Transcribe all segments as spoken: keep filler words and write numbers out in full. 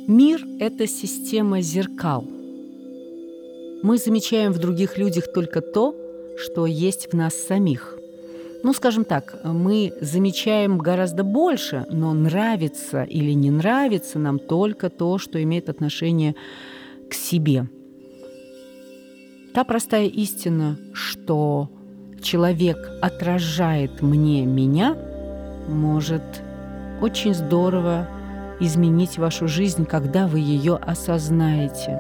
Мир — это система зеркал. Мы замечаем в других людях только то, что есть в нас самих. Ну, скажем так, мы замечаем гораздо больше, но нравится или не нравится нам только то, что имеет отношение к себе. Та простая истина, что человек отражает мне меня, может очень здорово изменить вашу жизнь, когда вы ее осознаете.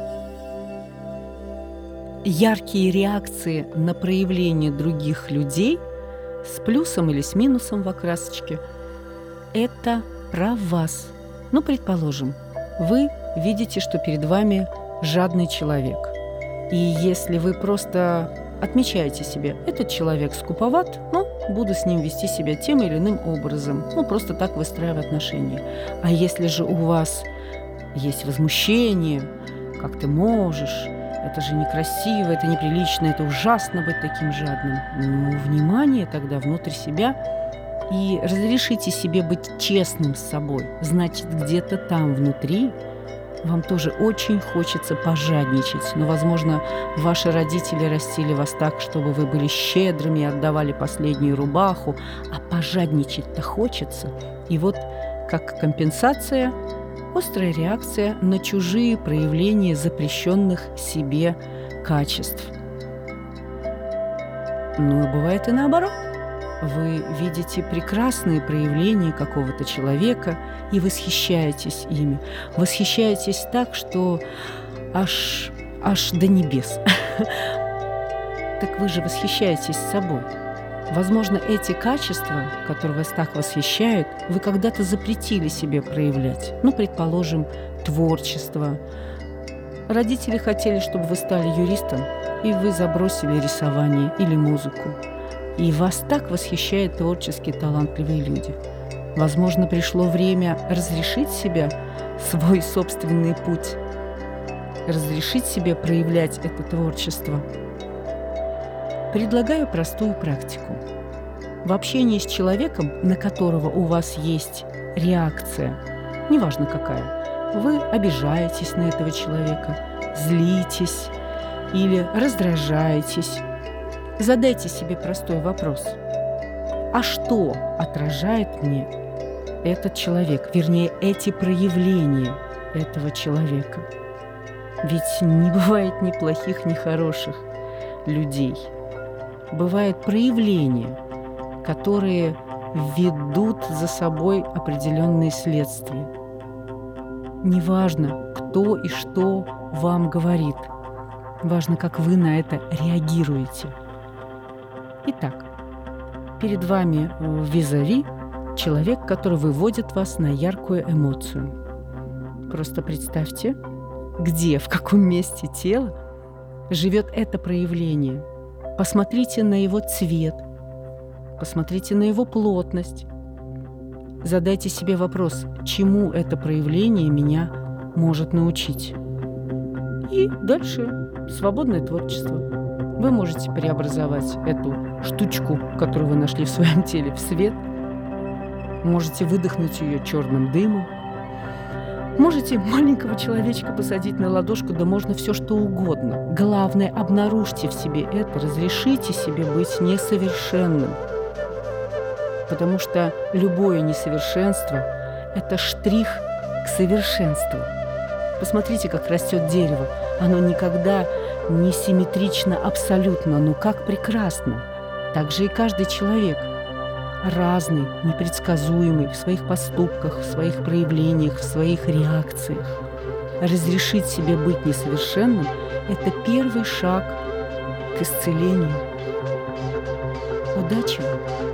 Яркие реакции на проявление других людей с плюсом или с минусом в окрасочке – это про вас. Ну, предположим, вы видите, что перед вами жадный человек. И если вы просто отмечаете себе, этот человек скуповат, ну, буду с ним вести себя тем или иным образом, ну, просто так выстраивая отношения. А если же у вас есть возмущение, как ты можешь, это же некрасиво, это неприлично, это ужасно быть таким жадным, ну, внимание тогда внутрь себя и разрешите себе быть честным с собой. Значит, где-то там внутри вам тоже очень хочется пожадничать. Но, возможно, ваши родители растили вас так, чтобы вы были щедрыми и отдавали последнюю рубаху, а пожадничать-то хочется. И вот как компенсация – острая реакция на чужие проявления запрещенных себе качеств. Ну и бывает и наоборот. Вы видите прекрасные проявления какого-то человека и восхищаетесь ими. Восхищаетесь так, что аж, аж до небес. Так вы же восхищаетесь собой. Возможно, эти качества, которые вас так восхищают, вы когда-то запретили себе проявлять. Ну, предположим, творчество. Родители хотели, чтобы вы стали юристом, и вы забросили рисование или музыку. И вас так восхищают творческие талантливые люди. Возможно, пришло время разрешить себе свой собственный путь, разрешить себе проявлять это творчество. Предлагаю простую практику. В общении с человеком, на которого у вас есть реакция, неважно какая, вы обижаетесь на этого человека, злитесь или раздражаетесь, задайте себе простой вопрос. А что отражает мне этот человек, вернее, эти проявления этого человека? Ведь не бывает ни плохих, ни хороших людей. Бывают проявления, которые ведут за собой определенные следствия. Неважно, кто и что вам говорит. Важно, как вы на это реагируете. Итак, перед вами визави человек, который выводит вас на яркую эмоцию. Просто представьте, где, в каком месте тела живет это проявление. Посмотрите на его цвет, посмотрите на его плотность. Задайте себе вопрос, чему это проявление меня может научить. И дальше свободное творчество. Вы можете преобразовать эту штучку, которую вы нашли в своем теле, в свет. Можете выдохнуть ее черным дымом. Можете маленького человечка посадить на ладошку, да можно все что угодно. Главное, обнаружьте в себе это, разрешите себе быть несовершенным. Потому что любое несовершенство – это штрих к совершенству. Посмотрите, как растет дерево. Оно никогда не симметрично абсолютно, но как прекрасно. Так же и каждый человек. Разный, непредсказуемый в своих поступках, в своих проявлениях, в своих реакциях. Разрешить себе быть несовершенным – это первый шаг к исцелению. Удачи вам!